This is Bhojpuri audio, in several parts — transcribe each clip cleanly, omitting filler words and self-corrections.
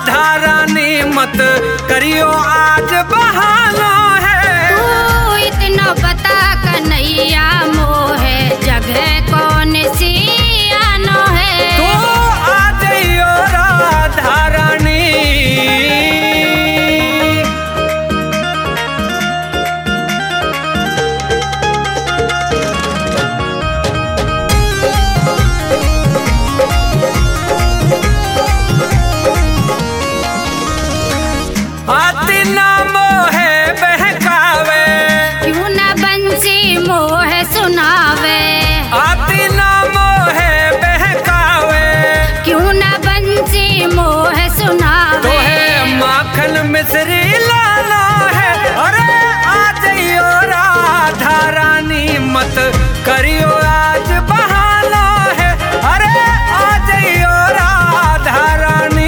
राधा रानी मत करियो आज बहाना है। तू इतना बता कन्हैया मोहे जगह कौन सी आनो है। तू आ जाइयो राधा रानी। आती ना मोहे बहकावे, क्यों ना बंसी मोहे सुनावे। आती ना मोहे बहकावे, क्यों ना बंसी मोहे सुनावे। तोहे माखन मिश्री लाना है। अरे आ जाइयो राधा रानी मत करियो आज बहाना है। अरे आ जाइयो राधा रानी।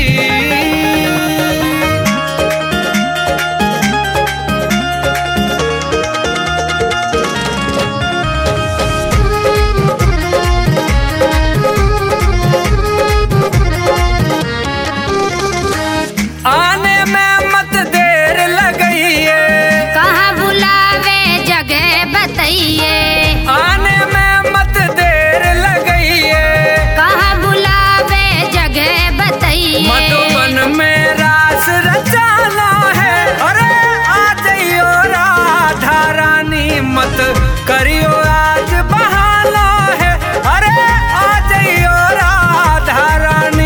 आने में मत देर लगइए, कहाँ बुलावे जगह बताइए। आने में मत देर लगइए। कहाँ बुलावे जगह बताइए। मधुबन में रास रचाना है। अरे आ जाइयो राधा रानी मत करियो आज बहाना है। अरे आ जाइयो राधा रानी।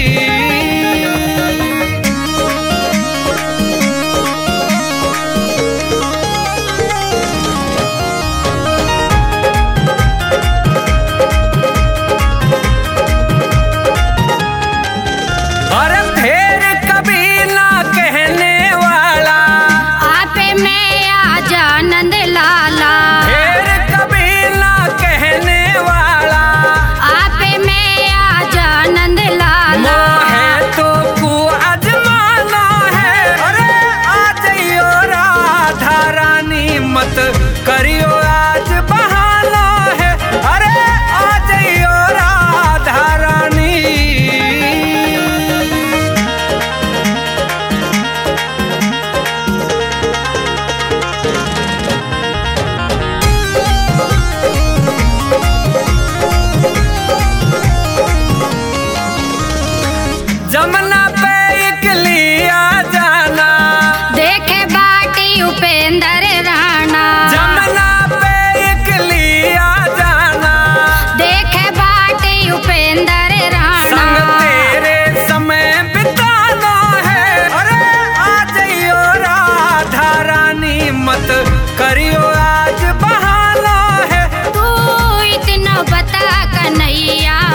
अरे फिर कभी ना कहने वाला, आपे मैं आजा नंद लाला। फिर कभी ना कहने वाला, आपे मैं आजा नंद लाला। मोहे तो को अजमाना है। अरे आ जाइयो राधा रानी मत करियो आज बहाना है। अरे आ जाइयो राधा रानी। जमुना पे इकली आ जाना, देखे बाटी उपेंद्र राणा। जमुना पे इकली आ जाना, देखे बाटी उपेंद्र राणा। संग तेरे समय बिताना है। अरे आ जाइयो राधा रानी मत करियो आज बहाना है। तू इतना बता कन्हैया